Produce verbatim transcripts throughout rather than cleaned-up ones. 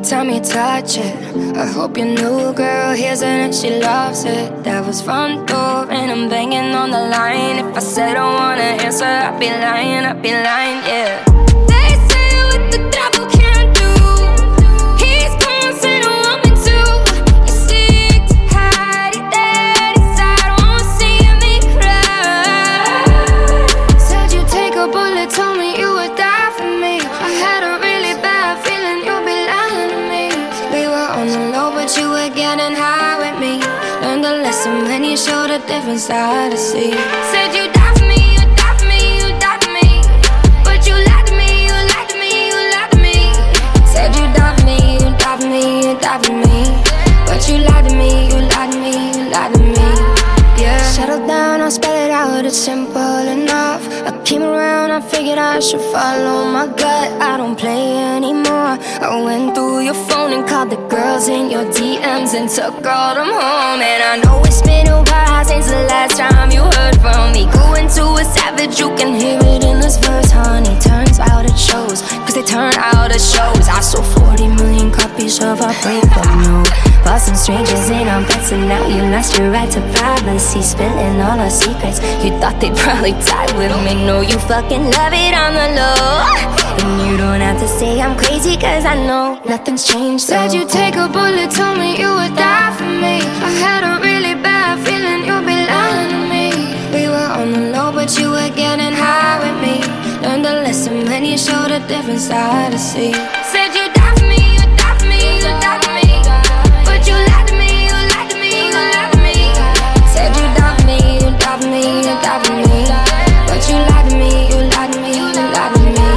time you touch it, I hope your new girl hears it and she loves it. That was front door and I'm banging on the line. If I said I wanna answer, I'd be lying, I'd be lying, yeah. They say what the devil can't do, he's causing a woman too. You're sick to hide it dead inside, won't see me cry. Said you'd take a bullet, told me you would die for me. I had a really bad feeling you'd be lying to me. We were on the low but you were getting high with me. Learned a lesson when you showed a different side to see. Said you die for me, you die for me, you die for me, but you lied to me, you lied to me, you lied to me. Said you die for me, you die for me, you die for me, but you lied to me, you lied to me, you lied to me. Yeah. Settle down, I'll spell it out, it's simple enough. I came around, I figured I should follow my gut. I don't play anymore. I went through your phone and called the girls in your D Ms and took all them home. And I know it's been a while since the last time you heard from me. Going to a savage, you can hear it in this verse, honey. Turns out it shows, cause they turn out it shows. I sold forty million copies of our breakup, no. Bought some strangers in our beds and now you lost your right to privacy. Spilling all our secrets, you thought they'd probably die with me. No, you fucking love it on the low. And you don't have to say I'm crazy, cause I know nothing's changed. Said you'd take a bullet, told me you would die for me. I had a really bad feeling you'd be lying to me. We were on the low but you were getting high with me. Learned a lesson when you showed a different side to see. Said you die for me, you die for me, you die for me, but you lied to me, you lied to me, you lied to me. Said you die for me, you die for me, you die for me, but you lied to me, you lied to me, you lied to me.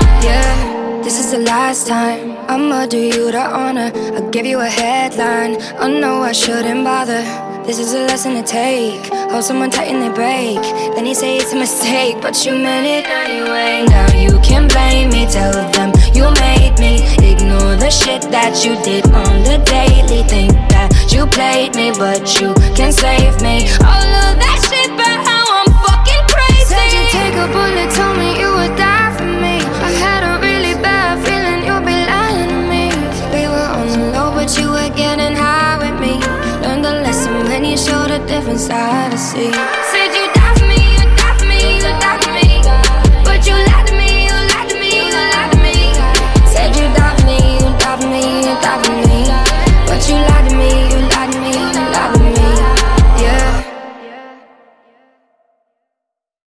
Yeah, this is the last time I'ma do you the honor. I'll give you a headline, I know I shouldn't bother. This is a lesson to take, hold someone tight and they break. Then you say it's a mistake, but you meant it anyway. Now you can blame me, tell them you made me. Ignore the shit that you did on the daily. Think that you played me, but you can save me. All of that shit, but how I'm fucking crazy. Said you'd take a bullet, told me you would die for me. I had a really bad feeling you'd be lying to me. We were on the low but you were getting high with me. Learned a lesson when you showed a different side to see. Said you